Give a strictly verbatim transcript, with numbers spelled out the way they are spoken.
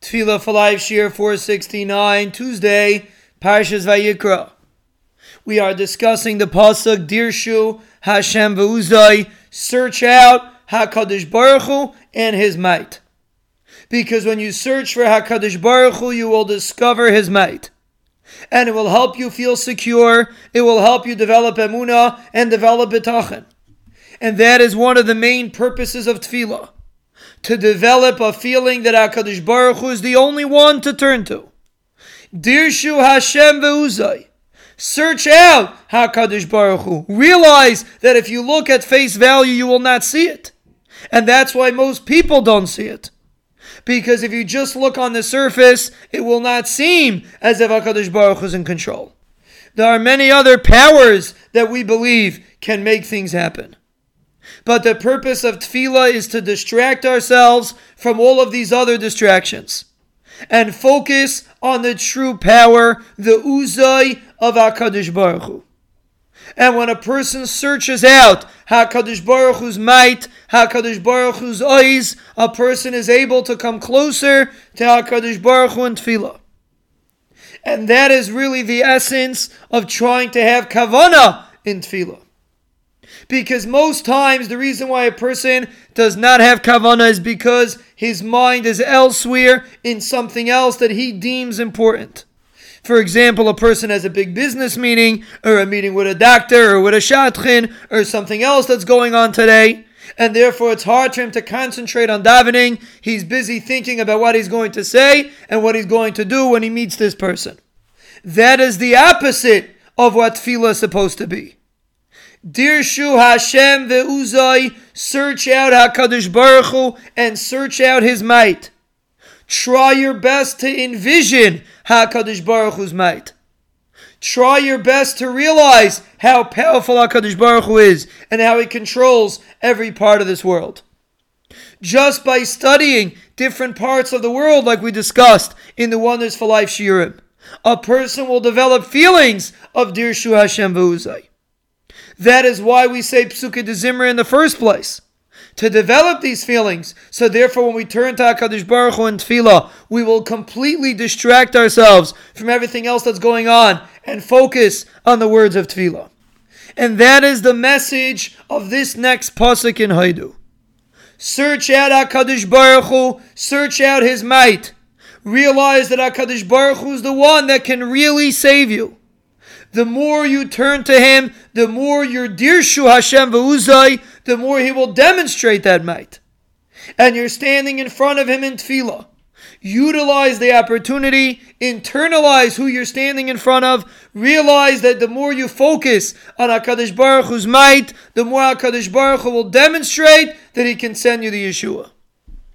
Tefillah for Life, Shir four sixty-nine, Tuesday, Parshas Vayikra. We are discussing the pasuk Dirshu Hashem Ve'uzai, search out HaKadosh Baruch Hu and His might. Because when you search for HaKadosh Baruch Hu, you will discover His might. And it will help you feel secure, it will help you develop emunah and develop bitachon. And that is one of the main purposes of Tefillah. To develop a feeling that HaKadosh Baruch Hu is the only one to turn to. Dirshu Hashem Ve'uzai. Search out HaKadosh Baruch Hu. Realize that if you look at face value, you will not see it. And that's why most people don't see it. Because if you just look on the surface, it will not seem as if HaKadosh Baruch Hu is in control. There are many other powers that we believe can make things happen. But the purpose of tefillah is to distract ourselves from all of these other distractions and focus on the true power, the uzai of HaKadosh Baruch Hu. And when a person searches out HaKadosh Baruch Hu's might, HaKadosh Baruch Hu's eyes, a person is able to come closer to HaKadosh Baruch Hu in tefillah. And that is really the essence of trying to have kavanah in tefillah. Because most times the reason why a person does not have kavanah is because his mind is elsewhere in something else that he deems important. For example, a person has a big business meeting, or a meeting with a doctor, or with a shadchan, or something else that's going on today, and therefore it's hard for him to concentrate on davening. He's busy thinking about what he's going to say and what he's going to do when he meets this person. That is the opposite of what tefillah is supposed to be. Dirshu Hashem Ve'uzai, search out HaKadosh Baruch Hu and search out His might. Try your best to envision HaKadosh Baruch Hu's might. Try your best to realize how powerful HaKadosh Baruch Hu is and how He controls every part of this world. Just by studying different parts of the world like we discussed in the Wonders for Life Shiurim, a person will develop feelings of Dirshu Hashem Ve'uzai. That is why we say Psukei de Zimra in the first place. To develop these feelings. So therefore when we turn to HaKadosh Baruch Hu in Tefillah, we will completely distract ourselves from everything else that's going on and focus on the words of Tefillah. And that is the message of this next pasuk in Haidu. Search out HaKadosh Baruch Hu, search out His might. Realize that HaKadosh Baruch Hu is the one that can really save you. The more you turn to Him, the more your Dirshu Hashem Ve'uzai, the more He will demonstrate that might. And you're standing in front of Him in tefillah. Utilize the opportunity, internalize who you're standing in front of, realize that the more you focus on HaKadosh Baruch Hu's might, the more HaKadosh Baruch Hu will demonstrate that He can send you the Yeshua.